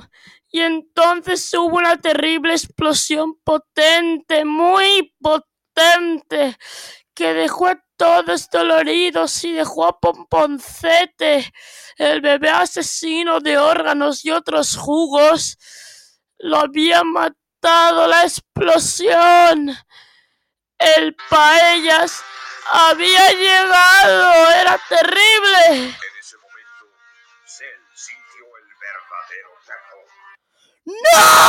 ¡pum! Y entonces hubo una terrible explosión potente, muy potente, que dejó a todos doloridos y dejó a Pomponcete, el bebé asesino de órganos y otros jugos. Lo había matado la explosión. El paellas había llegado. Era terrible. En ese momento, Cell sintió el verdadero terror. ¡No!